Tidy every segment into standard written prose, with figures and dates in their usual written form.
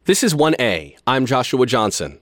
This is 1A. I'm Joshua Johnson.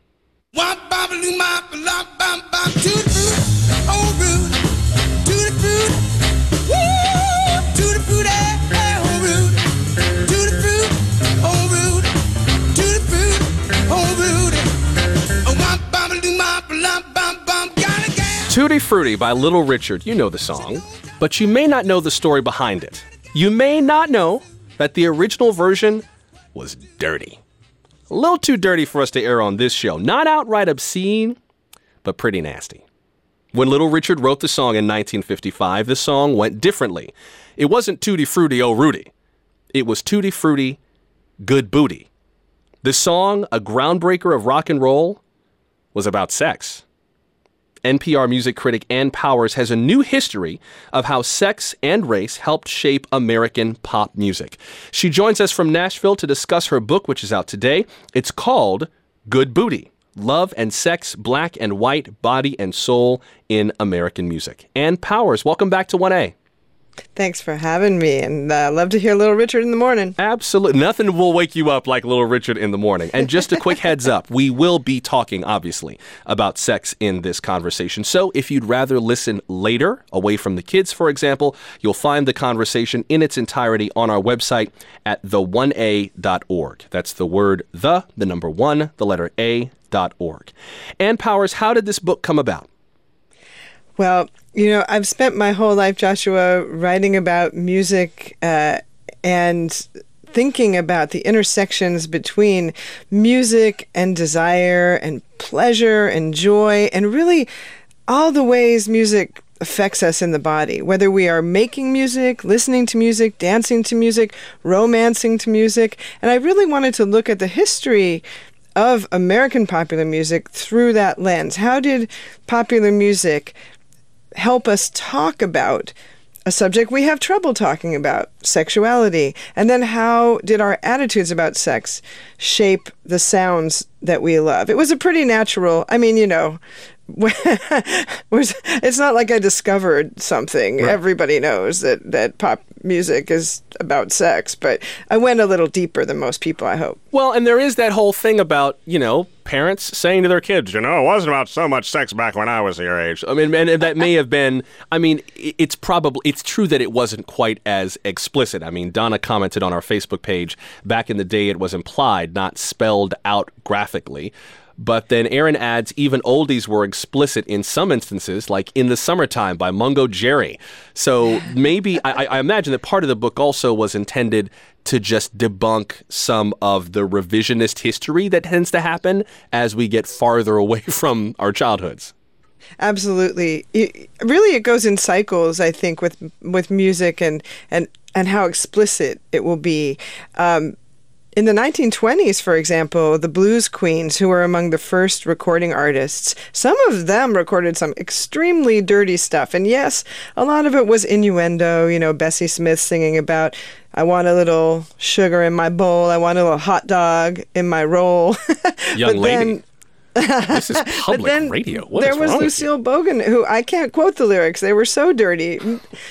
Tutti Frutti by Little Richard. You know the song, but you may not know the story behind it. You may not know that the original version was dirty. A little too dirty for us to air on this show. Not outright obscene, but pretty nasty. When Little Richard wrote the song in 1955, the song went differently. It wasn't Tutti Frutti, oh Rudy. It was Tutti Frutti, good booty. The song, a groundbreaker of rock and roll, was about sex. NPR music critic Ann Powers has a new history of how sex and race helped shape American pop music. She joins us from Nashville to discuss her book, which is out today. It's called Good Booty: Love and Sex, Black and White, Body and Soul in American Music. Ann Powers, welcome back to 1A. Thanks for having me, and love to hear Little Richard in the morning. Absolutely. Nothing will wake you up like Little Richard in the morning. And just a quick heads up, we will be talking, obviously, about sex in this conversation. So if you'd rather listen later, away from the kids, for example, you'll find the conversation in its entirety on our website at the1a.org. That's the word the number one, the letter A.org. Ann Powers, how did this book come about? Well, I've spent my whole life, Joshua, writing about music and thinking about the intersections between music and desire and pleasure and joy and really all the ways music affects us in the body, whether we are making music, listening to music, dancing to music, romancing to music. And I really wanted to look at the history of American popular music through that lens. How did popular music help us talk about a subject we have trouble talking about, sexuality? And then how did our attitudes about sex shape the sounds that we love? It was a pretty natural, it's not like I discovered something. Right. Everybody knows that pop music is about sex, but I went a little deeper than most people, I hope. Well, and there is that whole thing about, parents saying to their kids, it wasn't about so much sex back when I was your age. I mean, and that may have been, it's true that it wasn't quite as explicit. I mean, Donna commented on our Facebook page, back in the day it was implied, not spelled out graphically. But then Aaron adds, even oldies were explicit in some instances, like In the Summertime by Mungo Jerry. So maybe, I imagine that part of the book also was intended to just debunk some of the revisionist history that tends to happen as we get farther away from our childhoods. Absolutely. It goes in cycles, I think, with music and how explicit it will be. In the 1920s, for example, the Blues Queens, who were among the first recording artists, some of them recorded some extremely dirty stuff. And yes, a lot of it was innuendo, Bessie Smith singing about, I want a little sugar in my bowl, I want a little hot dog in my roll. Young lady. This is public radio. What there was Lucille Bogan, who I can't quote the lyrics. They were so dirty.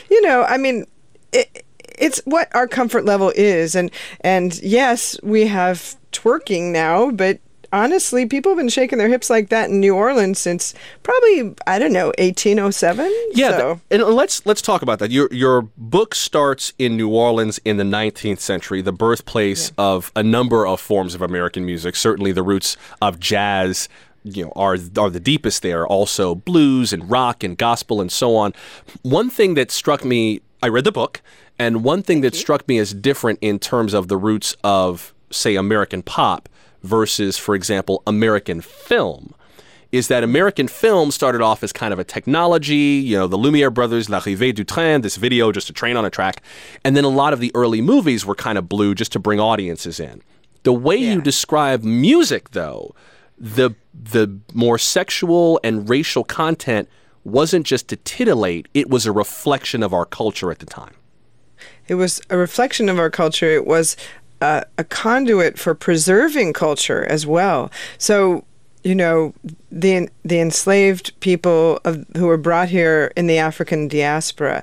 It's what our comfort level is. And yes, we have twerking now, but honestly, people have been shaking their hips like that in New Orleans since probably, 1807. Yeah, and let's talk about that. Your book starts in New Orleans in the 19th century, the birthplace of a number of forms of American music. Certainly the roots of jazz are the deepest there. Also blues and rock and gospel and so on. One thing that struck me, I read the book, and one thing that struck me as different in terms of the roots of, say, American pop versus, for example, American film, is that American film started off as kind of a technology, the Lumiere brothers, L'Arrivée du Train, this video, just a train on a track. And then a lot of the early movies were kind of blue just to bring audiences in. The way you describe music, though, the more sexual and racial content wasn't just to titillate, it was a reflection of our culture at the time. It was a reflection of our culture. It was a conduit for preserving culture as well. So, the enslaved people who were brought here in the African diaspora,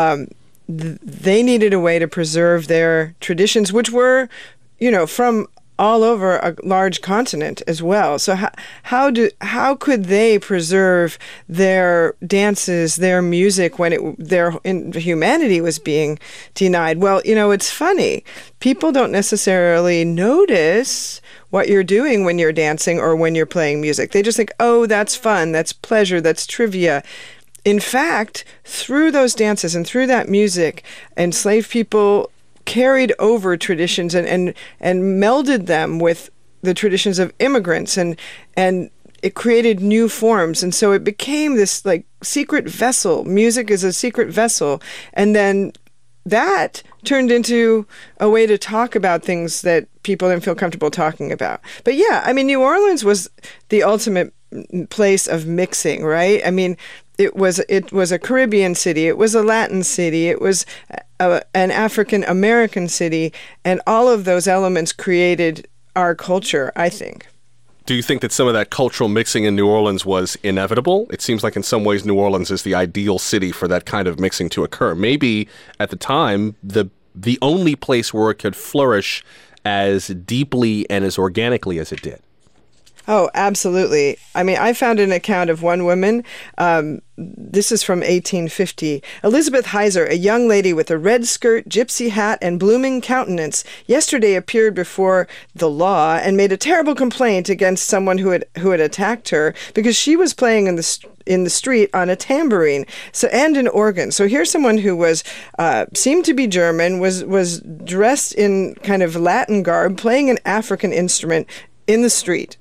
they needed a way to preserve their traditions, which were, from all over a large continent as well. So how could they preserve their dances, their music when their humanity was being denied? Well, it's funny. People don't necessarily notice what you're doing when you're dancing or when you're playing music. They just think, oh, that's fun, that's pleasure, that's trivia. In fact, through those dances and through that music, enslaved people carried over traditions and melded them with the traditions of immigrants, and it created new forms. And so it became this like secret vessel. Music is a secret vessel. And then that turned into a way to talk about things that people didn't feel comfortable talking about. But yeah, I mean, New Orleans was the ultimate place of mixing, right? I mean, it was a Caribbean city, it was a Latin city, it was an African American city, and all of those elements created our culture, I think. Do you think that some of that cultural mixing in New Orleans was inevitable? It seems like in some ways New Orleans is the ideal city for that kind of mixing to occur. Maybe at the time, the only place where it could flourish as deeply and as organically as it did. Oh, absolutely. I mean, I found an account of one woman. This is from 1850. Elizabeth Heiser, a young lady with a red skirt, gypsy hat, and blooming countenance, yesterday appeared before the law and made a terrible complaint against someone who had attacked her because she was playing in the street on a tambourine and an organ. So here's someone who was seemed to be German, was dressed in kind of Latin garb, playing an African instrument in the street.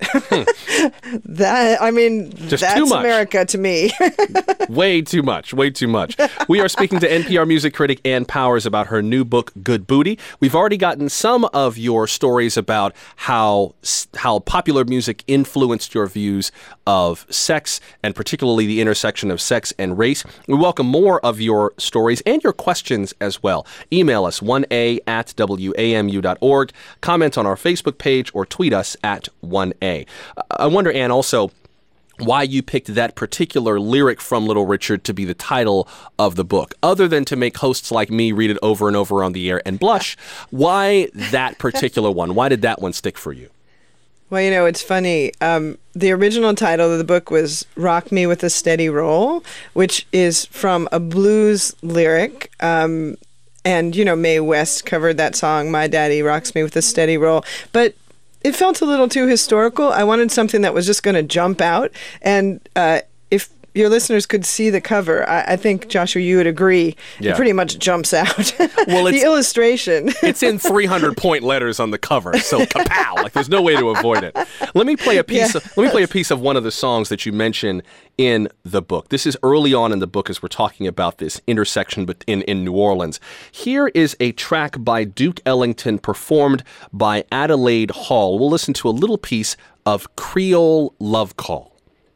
That's America to me. Way too much. We are speaking to NPR music critic Ann Powers about her new book, Good Booty. We've already gotten some of your stories about how popular music influenced your views of sex, and particularly the intersection of sex and race. We welcome more of your stories and your questions as well. Email us 1a@wamu.org, comment on our Facebook page, or tweet us at 1A. I wonder, Ann, also why you picked that particular lyric from Little Richard to be the title of the book. Other than to make hosts like me read it over and over on the air and blush, why that particular one? Why did that one stick for you? Well, it's funny. The original title of the book was Rock Me with a Steady Roll, which is from a blues lyric. And, Mae West covered that song, My Daddy Rocks Me with a Steady Roll. But it felt a little too historical. I wanted something that was just going to jump out. And if your listeners could see the cover, I think, Joshua, you would agree, It pretty much jumps out. Well, the illustration. It's in 300-point letters on the cover, so kapow! Like there's no way to avoid it. Let me play a piece of one of the songs that you mention in the book. This is early on in the book as we're talking about this intersection in New Orleans. Here is a track by Duke Ellington performed by Adelaide Hall. We'll listen to a little piece of Creole Love Call.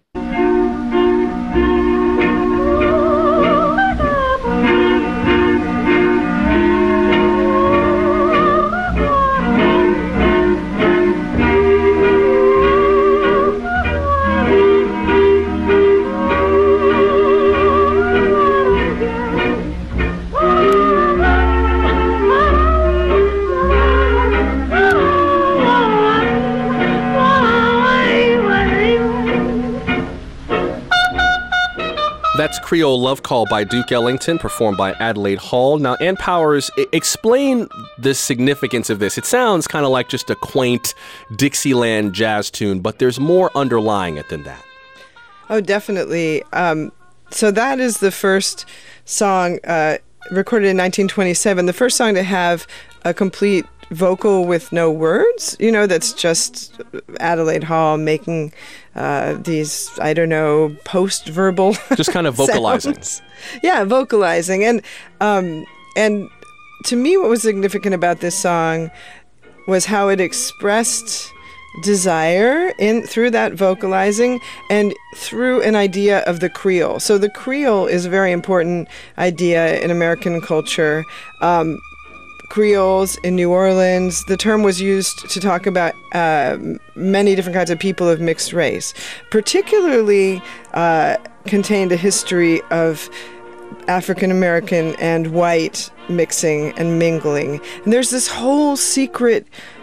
That's Creole Love Call by Duke Ellington, performed by Adelaide Hall. Now, Ann Powers, explain the significance of this. It sounds kind of like just a quaint Dixieland jazz tune, but there's more underlying it than that. Oh, definitely. So that is the first song recorded in 1927, the first song to have a complete vocal with no words, that's just Adelaide Hall making these, post-verbal just kind of vocalizing. Sounds. Yeah, vocalizing. And to me, what was significant about this song was how it expressed desire through that vocalizing and through an idea of the Creole. So the Creole is a very important idea in American culture. Creoles in New Orleans, the term was used to talk about many different kinds of people of mixed race, particularly contained a history of African American and white mixing and mingling. And there's this whole secret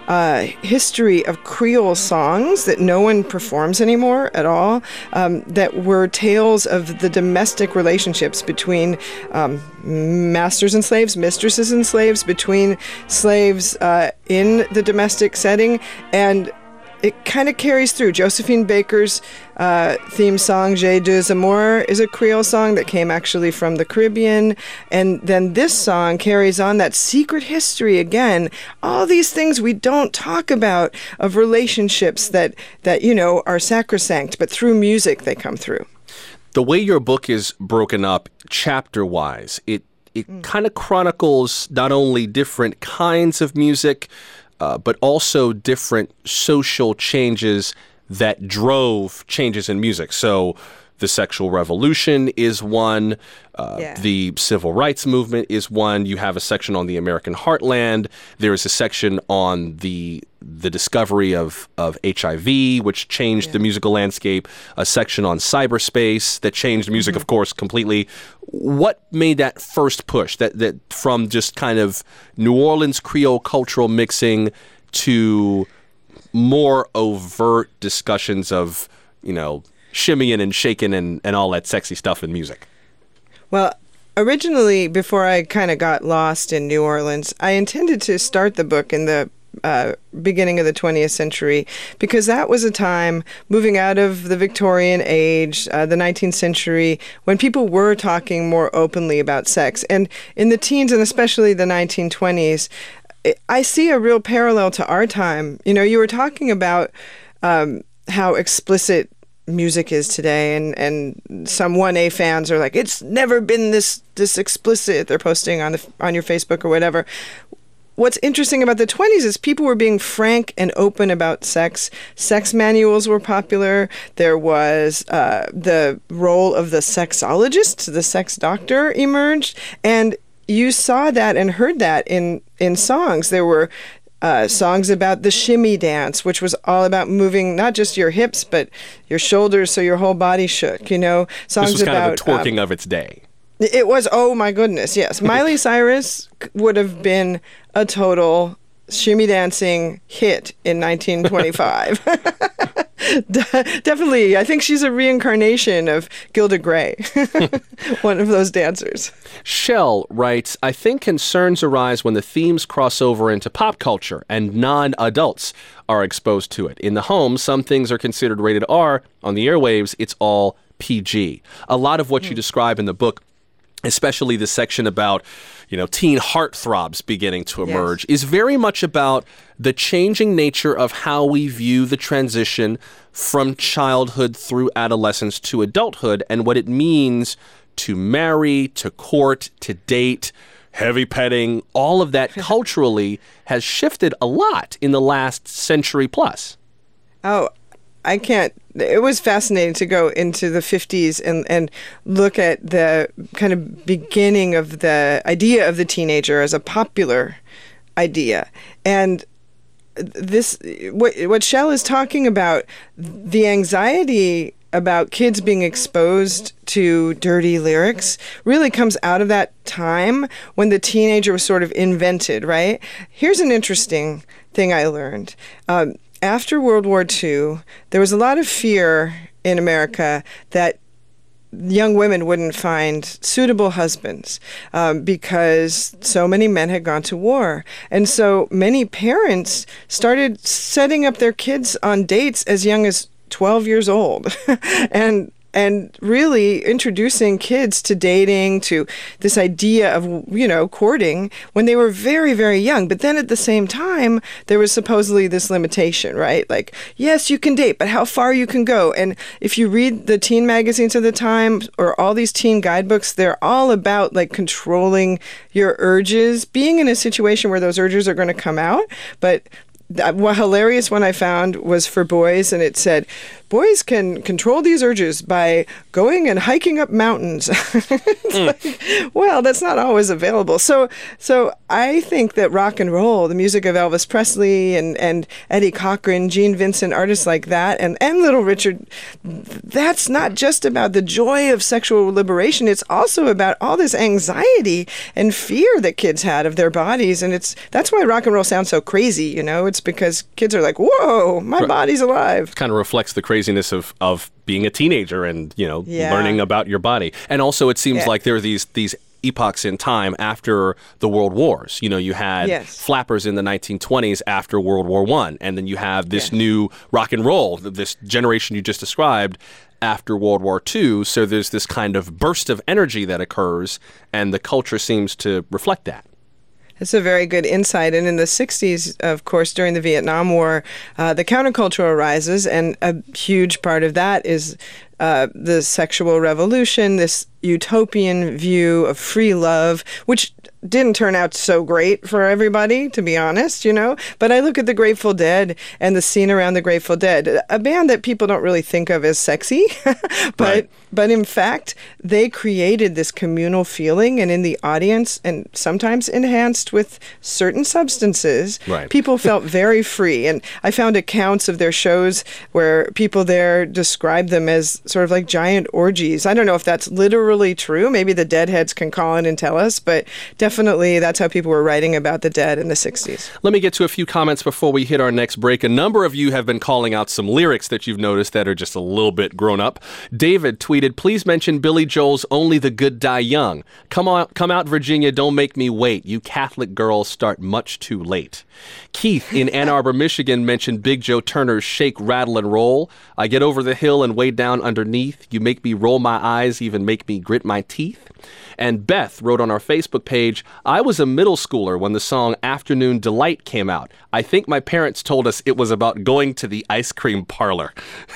history of Creole songs that no one performs anymore at all, that were tales of the domestic relationships between masters and slaves, mistresses and slaves, between slaves in the domestic setting, and it kind of carries through. Josephine Baker's theme song, J'ai deux amours, is a Creole song that came actually from the Caribbean. And then this song carries on that secret history again. All these things we don't talk about of relationships that are sacrosanct, but through music they come through. The way your book is broken up chapter-wise, it kind of chronicles not only different kinds of music, but also different social changes that drove changes in music. So the sexual revolution is one. The civil rights movement is one. You have a section on the American heartland. There is a section on the discovery of HIV, which changed the musical landscape. A section on cyberspace that changed music, of course, completely. What made that first push, that from just kind of New Orleans Creole cultural mixing to more overt discussions of, shimmying and shaking and all that sexy stuff in music? Well, originally, before I kind of got lost in New Orleans, I intended to start the book in the beginning of the 20th century, because that was a time moving out of the Victorian age, the 19th century, when people were talking more openly about sex. And in the teens, and especially the 1920s, I see a real parallel to our time. You were talking about how explicit music is today, and some 1A fans are like, it's never been this explicit. They're posting on your Facebook or whatever. What's interesting about the 20s is people were being frank and open about sex. Sex manuals were popular. There was the role of the sexologist, the sex doctor emerged, and you saw that and heard that in songs. There were songs about the shimmy dance, which was all about moving not just your hips, but your shoulders so your whole body shook, Songs this was kind about of the twerking of its day. It was, oh my goodness, yes. Miley Cyrus would have been a total shimmy dancing hit in 1925. Definitely. I think she's a reincarnation of Gilda Gray, one of those dancers. Shell writes, I think concerns arise when the themes cross over into pop culture and non-adults are exposed to it. In the home, some things are considered rated R. On the airwaves, it's all PG. A lot of what you describe in the book, especially the section about, teen heartthrobs beginning to emerge, is very much about the changing nature of how we view the transition from childhood through adolescence to adulthood and what it means to marry, to court, to date, heavy petting. All of that culturally has shifted a lot in the last century plus. Oh, I can't. It was fascinating to go into the 50s and look at the kind of beginning of the idea of the teenager as a popular idea. And this, what Shell is talking about, the anxiety about kids being exposed to dirty lyrics really comes out of that time when the teenager was sort of invented, right? Here's an interesting thing I learned. After World War II, there was a lot of fear in America that young women wouldn't find suitable husbands because so many men had gone to war. And so many parents started setting up their kids on dates as young as 12 years old and really introducing kids to dating, to this idea of, courting when they were very, very young. But then at the same time, there was supposedly this limitation, right? Like, yes, you can date, but how far you can go. And if you read the teen magazines of the time or all these teen guidebooks, they're all about like controlling your urges, being in a situation where those urges are going to come out. But what hilarious one I found was for boys, and it said, boys can control these urges by going and hiking up mountains. Well, that's not always available. So I think that rock and roll, the music of Elvis Presley and Eddie Cochran, Gene Vincent, artists like that, and Little Richard, that's not just about the joy of sexual liberation. It's also about all this anxiety and fear that kids had of their bodies. And that's why rock and roll sounds so crazy, It's because kids are like, whoa, my body's alive. Kind of reflects the craziness of being a teenager and, learning about your body. And also it seems like there are these epochs in time after the World Wars. You had flappers in the 1920s after World War I, and then you have this new rock and roll, this generation you just described, after World War II. So there's this kind of burst of energy that occurs, and the culture seems to reflect that. It's a very good insight. And in the 60s, of course, during the Vietnam War, the counterculture arises, and a huge part of that is the sexual revolution, this utopian view of free love, which didn't turn out so great for everybody, to be honest, But I look at the Grateful Dead and the scene around the Grateful Dead, a band that people don't really think of as sexy, but in fact, they created this communal feeling, and in the audience, and sometimes enhanced with certain substances, people felt very free. And I found accounts of their shows where people there described them as sort of like giant orgies. I don't know if that's literally true. Maybe the Deadheads can call in and tell us, but definitely that's how people were writing about the Dead in the 60s. Let me get to a few comments before we hit our next break. A number of you have been calling out some lyrics that you've noticed that are just a little bit grown up. David tweeted, "Please mention Billy Joel's 'Only the Good Die Young.' Come out, Virginia, don't make me wait. You Catholic girls start much too late." Keith in Ann Arbor, Michigan mentioned Big Joe Turner's 'Shake, Rattle, and Roll.' I get over the hill and way down underneath. You make me roll my eyes, even make me grit my teeth. And Beth wrote on our Facebook page, "I was a middle schooler when the song 'Afternoon Delight' came out. I think my parents told us it was about going to the ice cream parlor."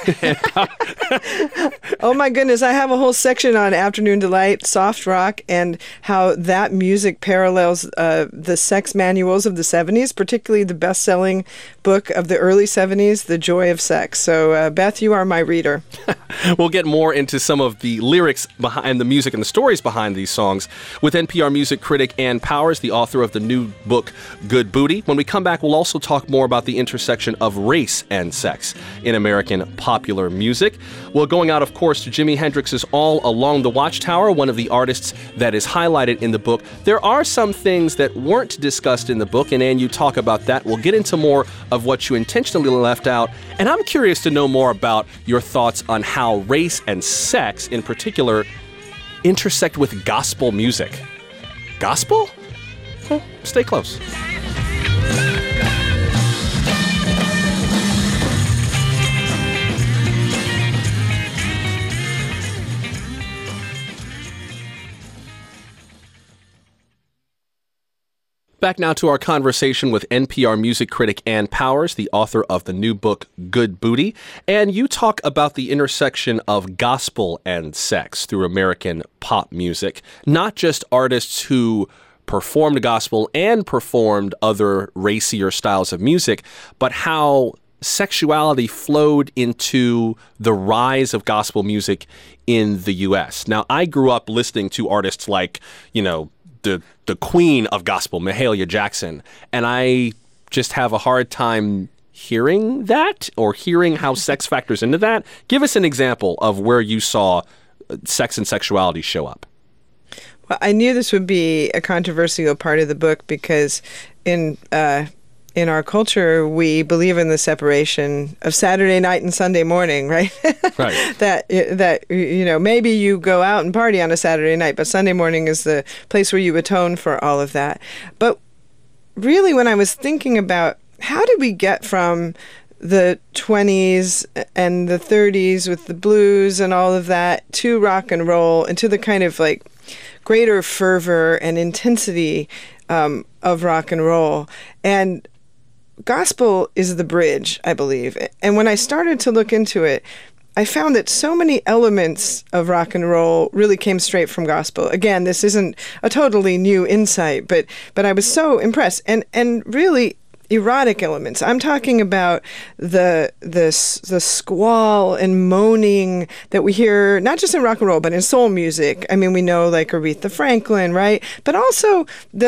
Oh my goodness, I have a whole section on Afternoon Delight, soft rock, and how that music parallels the sex manuals of the 70s, particularly the best-selling book of the early 70s, The Joy of Sex. So, Beth, you are my reader. We'll get more into some of the lyrics behind the music and the stories behind these songs with NPR music critic Ann Powers, the author of the new book, Good Booty. When we come back, we'll also talk more about the intersection of race and sex in American popular music. Well, going out, of course, to Jimi Hendrix's All Along the Watchtower, one of the artists that is highlighted in the book. There are some things that weren't discussed in the book, and Ann, you talk about that. We'll get into more of what you intentionally left out, and I'm curious to know more about your thoughts on how race and sex, in particular, intersect with gospel music. Gospel? Well, stay close. Back now to our conversation with NPR music critic Ann Powers, the author of the new book, Good Booty. And you talk about the intersection of gospel and sex through American pop music, not just artists who performed gospel and performed other racier styles of music, but how sexuality flowed into the rise of gospel music in the U.S. Now, I grew up listening to artists like, the queen of gospel, Mahalia Jackson, and I just have a hard time hearing that or hearing how sex factors into that. Give us an example of where you saw sex and sexuality show up. Well, I knew this would be a controversial part of the book because in our culture, we believe in the separation of Saturday night and Sunday morning, right? Right. that maybe you go out and party on a Saturday night, but Sunday morning is the place where you atone for all of that. But really, when I was thinking about how did we get from the 20s and the 30s with the blues and all of that to rock and roll and to the kind of like greater fervor and intensity of rock and roll. And gospel is the bridge, I believe. And when I started to look into it, I found that so many elements of rock and roll really came straight from gospel. Again, this isn't a totally new insight, but I was so impressed. And really, erotic elements. I'm talking about the squall and moaning that we hear not just in rock and roll, but in soul music. I mean, we know like Aretha Franklin, right? But also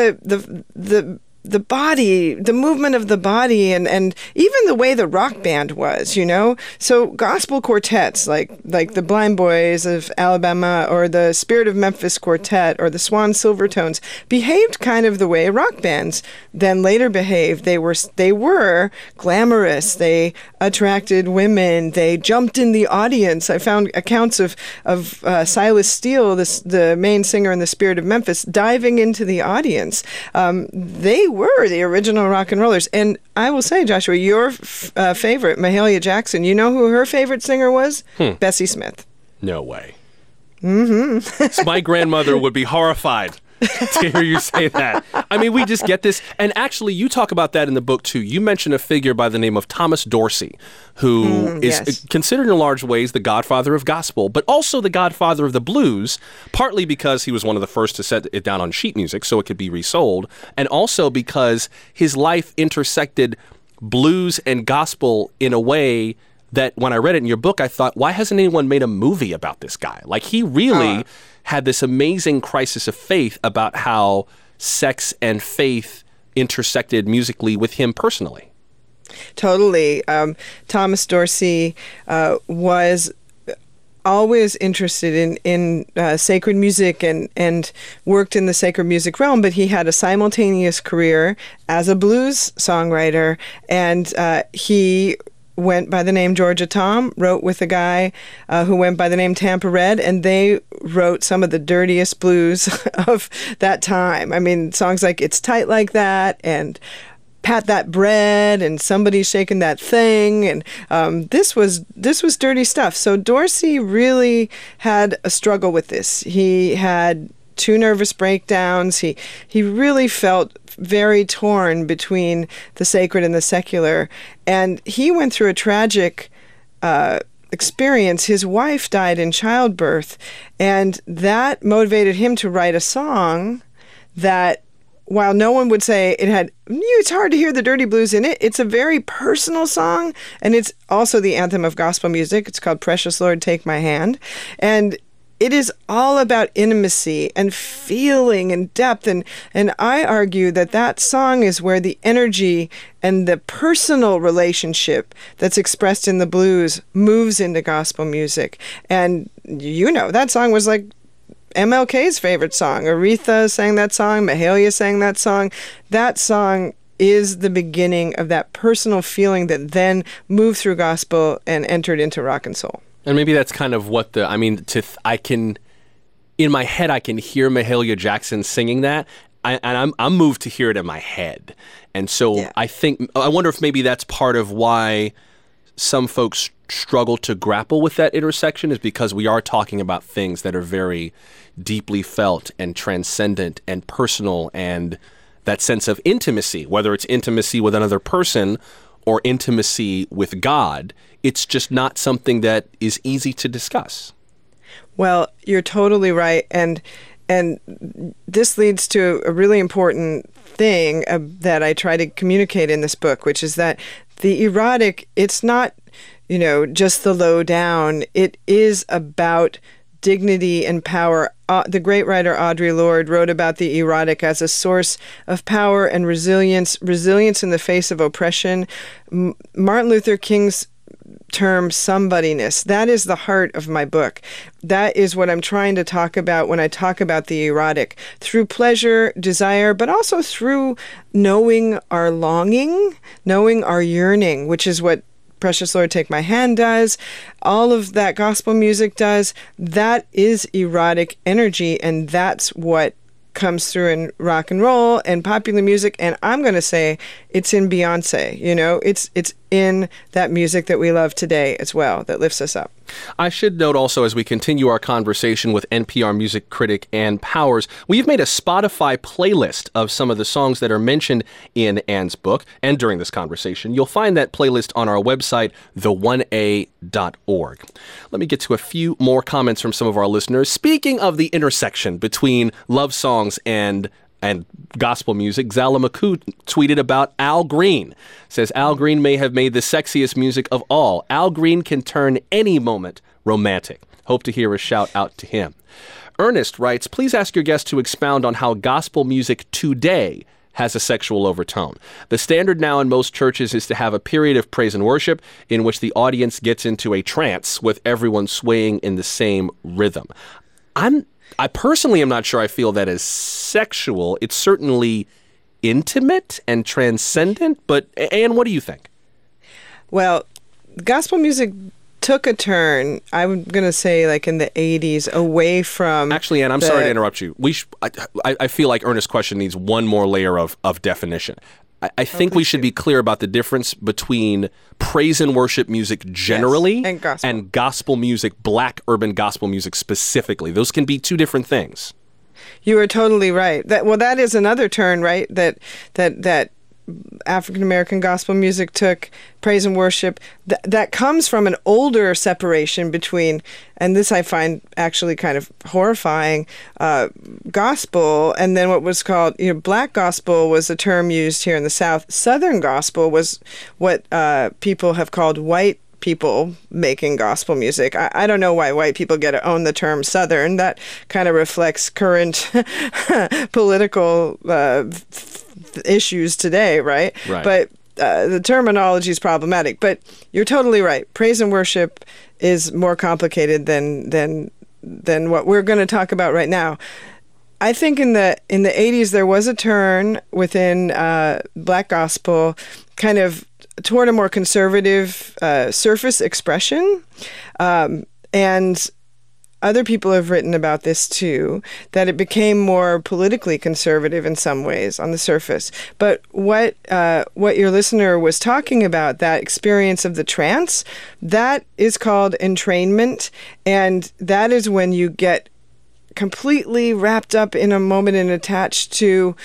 the body, the movement of the body, and even the way the rock band was, you know? So gospel quartets like the Blind Boys of Alabama or the Spirit of Memphis Quartet or the Swan Silvertones behaved kind of the way rock bands then later behaved. They were glamorous. They attracted women. They jumped in the audience. I found accounts of Silas Steele, the main singer in the Spirit of Memphis, diving into the audience. They were the original rock and rollers. And I will say, Joshua, your favorite, Mahalia Jackson, you know who her favorite singer was? Bessie Smith. No way. So my grandmother would be horrified to hear you say that. I mean, we just get this. And actually, you talk about that in the book, too. You mention a figure by the name of Thomas Dorsey, who is considered in large ways the godfather of gospel, but also the godfather of the blues, partly because he was one of the first to set it down on sheet music so it could be resold, and also because his life intersected blues and gospel in a way that when I read it in your book, I thought, why hasn't anyone made a movie about this guy? Like, he really had this amazing crisis of faith about how sex and faith intersected musically with him personally. Totally. Thomas Dorsey was always interested in sacred music and worked in the sacred music realm, but he had a simultaneous career as a blues songwriter, and he went by the name Georgia Tom, wrote with a guy who went by the name Tampa Red, and they wrote some of the dirtiest blues of that time. I mean, songs like It's Tight Like That and Pat That Bread and Somebody's Shaking That Thing, and this was dirty stuff. So Dorsey really had a struggle with this. He had 2 nervous breakdowns. He really felt very torn between the sacred and the secular. And he went through a tragic experience. His wife died in childbirth, and that motivated him to write a song that, while no one would say it's hard to hear the dirty blues in it, it's a very personal song, and it's also the anthem of gospel music. It's called Precious Lord, Take My Hand. And it is all about intimacy and feeling and depth. And I argue that song is where the energy and the personal relationship that's expressed in the blues moves into gospel music. And, you know, that song was like MLK's favorite song. Aretha sang that song. Mahalia sang that song. That song is the beginning of that personal feeling that then moved through gospel and entered into rock and soul. And maybe that's kind of what in my head, I can hear Mahalia Jackson singing that, and I'm moved to hear it in my head. And so I wonder if maybe that's part of why some folks struggle to grapple with that intersection, is because we are talking about things that are very deeply felt and transcendent and personal, and that sense of intimacy, whether it's intimacy with another person or intimacy with God, it's just not something that is easy to discuss. Well, you're totally right. And this leads to a really important thing that I try to communicate in this book, which is that the erotic, it's not, just the low down. It is about dignity and power. The great writer Audre Lorde wrote about the erotic as a source of power and resilience in the face of oppression. Martin Luther King's term somebodyness, that is the heart of my book. That is what I'm trying to talk about when I talk about the erotic, through pleasure, desire, but also through knowing our longing, knowing our yearning, which is what Precious Lord, Take My Hand does. All of that gospel music does. That is erotic energy, and that's what comes through in rock and roll and popular music. And I'm going to say it's in Beyonce. It's in that music that we love today as well, that lifts us up. I should note also, as we continue our conversation with NPR music critic Ann Powers, we've made a Spotify playlist of some of the songs that are mentioned in Ann's book. And during this conversation, you'll find that playlist on our website, the1a.org. Let me get to a few more comments from some of our listeners. Speaking of the intersection between love songs and and gospel music, Zala Maku tweeted about Al Green. Says, Al Green may have made the sexiest music of all. Al Green can turn any moment romantic. Hope to hear a shout out to him. Ernest writes, please ask your guest to expound on how gospel music today has a sexual overtone. The standard now in most churches is to have a period of praise and worship in which the audience gets into a trance with everyone swaying in the same rhythm. I personally am not sure I feel that is sexual. It's certainly intimate and transcendent, but Anne, what do you think? Well, gospel music took a turn, I'm going to say like in the 80s, away from... Actually, Anne, I'm sorry to interrupt you. I feel like Ernest's question needs one more layer of definition. I think we should be clear about the difference between praise and worship music generally and gospel music, black urban gospel music specifically. Those can be two different things. You are totally right. That is another turn, right? That African-American gospel music took, praise and worship, that comes from an older separation between, and this I find actually kind of horrifying, gospel, and then what was called, black gospel was a term used here in the South. Southern gospel was what people have called white people making gospel music. I don't know why white people get to own the term Southern. That kind of reflects current political issues today, right? But the terminology is problematic. But you're totally right. Praise and worship is more complicated than what we're going to talk about right now. I think in the 80s there was a turn within black gospel, kind of toward a more conservative surface expression, and other people have written about this too, that it became more politically conservative in some ways on the surface. But what your listener was talking about, that experience of the trance, that is called entrainment, and that is when you get completely wrapped up in a moment and attached to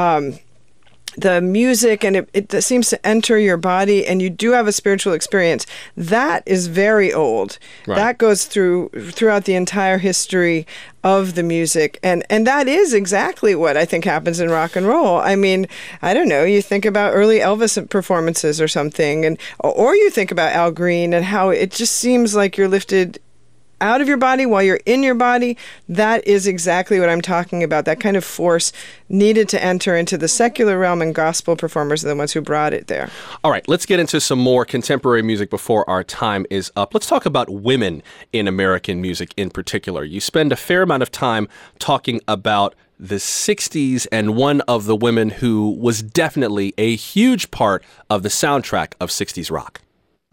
the music, and it seems to enter your body, and you do have a spiritual experience. That is very old. Right. That goes throughout the entire history of the music, and that is exactly what I think happens in rock and roll. I mean, I don't know, you think about early Elvis performances or something, or you think about Al Green and how it just seems like you're lifted out of your body while you're in your body. That is exactly what I'm talking about. That kind of force needed to enter into the secular realm, and gospel performers are the ones who brought it there. All right, let's get into some more contemporary music before our time is up. Let's talk about women in American music in particular. You spend a fair amount of time talking about the 60s and one of the women who was definitely a huge part of the soundtrack of 60s rock.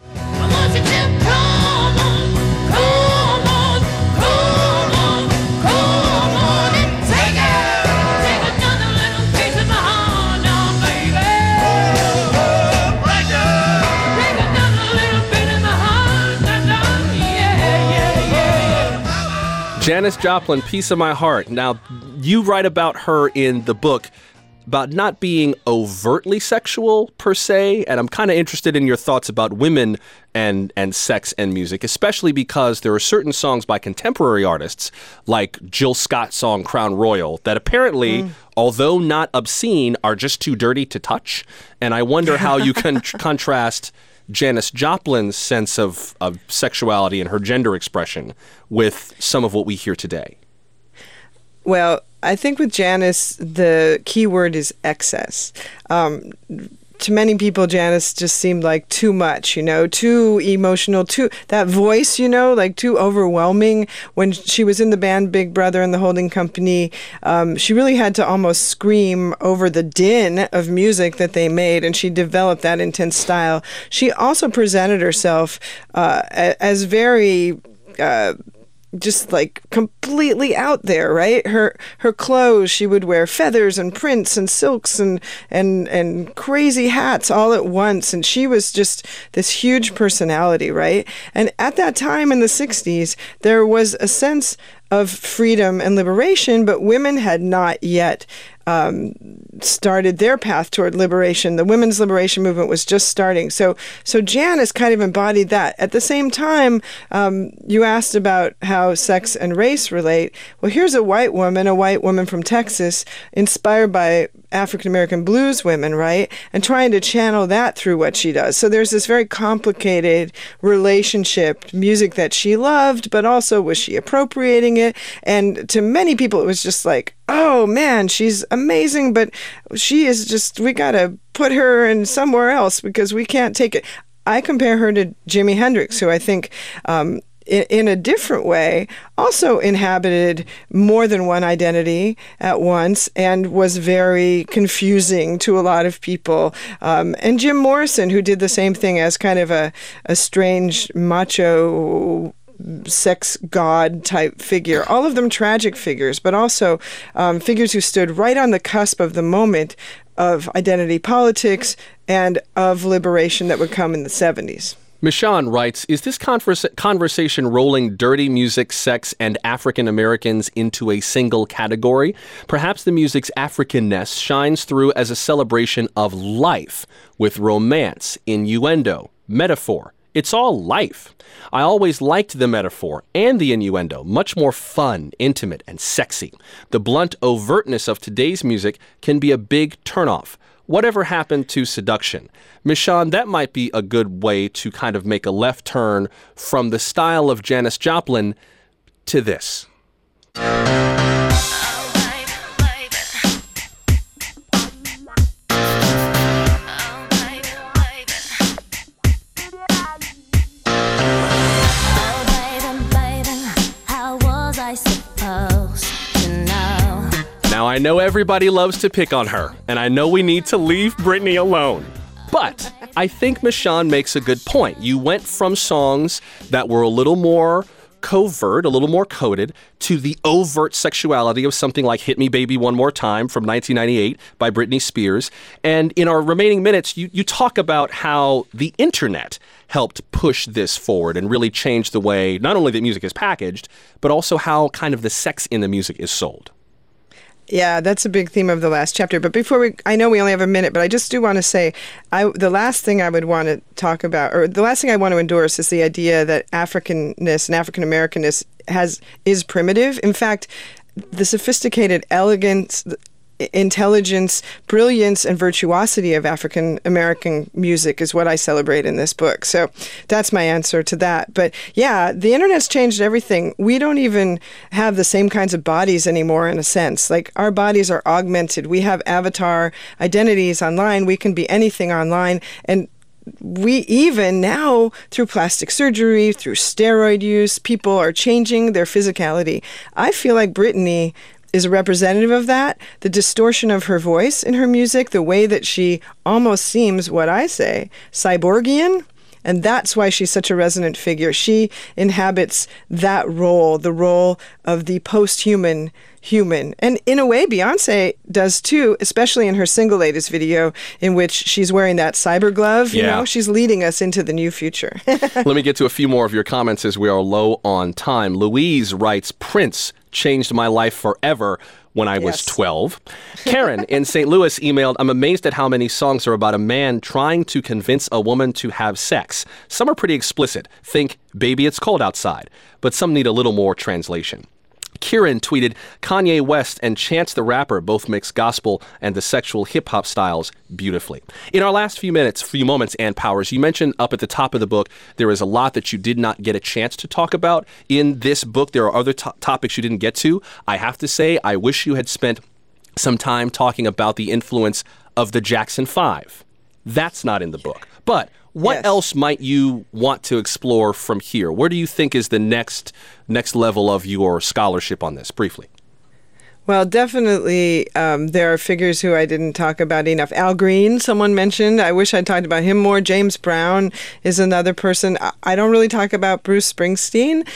Janis Joplin, Piece of My Heart. Now, you write about her in the book about not being overtly sexual per se, and I'm kind of interested in your thoughts about women and sex and music, especially because there are certain songs by contemporary artists, like Jill Scott's song Crown Royal, that apparently, although not obscene, are just too dirty to touch. And I wonder how you can contrast Janis Joplin's sense of sexuality and her gender expression with some of what we hear today. Well, I think with Janis, the key word is excess. To many people, Janis just seemed like too much, too emotional, that voice, like too overwhelming. When she was in the band Big Brother and the Holding Company, she really had to almost scream over the din of music that they made, and she developed that intense style. She also presented herself as very... just like completely out there, right? Her clothes, she would wear feathers and prints and silks and crazy hats all at once, and she was just this huge personality, right? And at that time in the 60s, there was a sense of freedom and liberation, but women had not yet started their path toward liberation. The women's liberation movement was just starting. So Janis kind of embodied that. At the same time, you asked about how sex and race relate. Well, here's a white woman from Texas, inspired by African-American blues women, right? And trying to channel that through what she does. So there's this very complicated relationship, music that she loved, but also was she appropriating it? And to many people, it was just like, oh man, she's amazing, but she is just, we got to put her in somewhere else because we can't take it. I compare her to Jimi Hendrix, who I think in a different way also inhabited more than one identity at once and was very confusing to a lot of people. And Jim Morrison, who did the same thing as kind of a strange macho sex god type figure. All of them tragic figures, but also figures who stood right on the cusp of the moment of identity politics and of liberation that would come in the 70s. Michonne writes, is this conversation rolling dirty music, sex, and African Americans into a single category? Perhaps the music's Africanness shines through as a celebration of life, with romance, innuendo, metaphor. It's all life. I always liked the metaphor and the innuendo, much more fun, intimate, and sexy. The blunt overtness of today's music can be a big turnoff. Whatever happened to seduction? Michonne, that might be a good way to kind of make a left turn from the style of Janis Joplin to this. Now, I know everybody loves to pick on her, and I know we need to leave Britney alone. But I think Michonne makes a good point. You went from songs that were a little more covert, a little more coded, to the overt sexuality of something like Hit Me Baby One More Time from 1998 by Britney Spears. And in our remaining minutes, you talk about how the internet helped push this forward and really change the way not only that music is packaged, but also how kind of the sex in the music is sold. Yeah, that's a big theme of the last chapter. But before I know we only have a minute, but I just do want to say, the last thing I would want to talk about, or the last thing I want to endorse, is the idea that Africanness and African Americanness is primitive. In fact, the sophisticated elegance, intelligence, brilliance, and virtuosity of African American music is what I celebrate in this book. So that's my answer to that. But yeah, the internet's changed everything. We don't even have the same kinds of bodies anymore, in a sense. Like, our bodies are augmented. We have avatar identities online. We can be anything online. And we even now, through plastic surgery, through steroid use, people are changing their physicality. I feel like Britney is a representative of that. The distortion of her voice in her music, the way that she almost seems, what I say, cyborgian. And that's why she's such a resonant figure. She inhabits that role, the role of the post-human human. And in a way, Beyonce does too, especially in her single latest video, in which she's wearing that cyber glove. You know, she's leading us into the new future. Let me get to a few more of your comments as we are low on time. Louise writes, Prince changed my life forever when I was 12. Karen in St. Louis emailed, I'm amazed at how many songs are about a man trying to convince a woman to have sex. Some are pretty explicit. Think, baby, it's cold outside. But some need a little more translation. Kieran tweeted, Kanye West and Chance the Rapper both mix gospel and the sexual hip-hop styles beautifully. In our last few moments, Ann Powers, you mentioned up at the top of the book, there is a lot that you did not get a chance to talk about. In this book, there are other topics you didn't get to. I have to say, I wish you had spent some time talking about the influence of the Jackson 5. That's not in the book. But what else might you want to explore from here? Where do you think is the next level of your scholarship on this, briefly? Well, definitely there are figures who I didn't talk about enough. Al Green, someone mentioned. I wish I talked about him more. James Brown is another person. I don't really talk about Bruce Springsteen.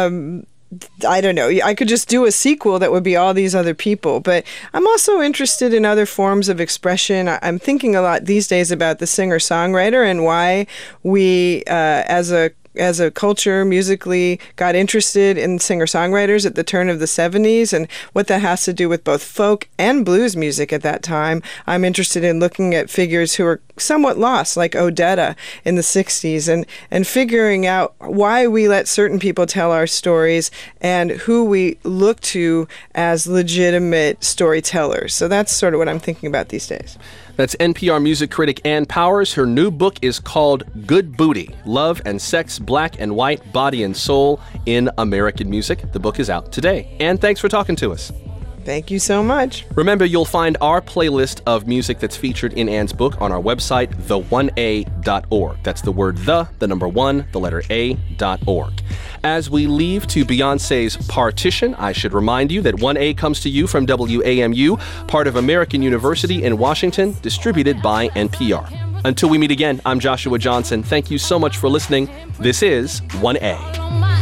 I don't know. I could just do a sequel that would be all these other people. But I'm also interested in other forms of expression. I'm thinking a lot these days about the singer-songwriter and why we, as a as a culture, musically, got interested in singer-songwriters at the turn of the 70s and what that has to do with both folk and blues music at that time. I'm interested in looking at figures who are somewhat lost, like Odetta in the 60s, and figuring out why we let certain people tell our stories and who we look to as legitimate storytellers. So that's sort of what I'm thinking about these days. That's NPR music critic Ann Powers. Her new book is called Good Booty: Love and Sex, Black and White, Body and Soul in American Music. The book is out today. Ann, thanks for talking to us. Thank you so much. Remember, you'll find our playlist of music that's featured in Ann's book on our website, the1a.org. That's the word the number one, the letter A.org. As we leave to Beyoncé's Partition, I should remind you that 1A comes to you from WAMU, part of American University in Washington, distributed by NPR. Until we meet again, I'm Joshua Johnson. Thank you so much for listening. This is 1A.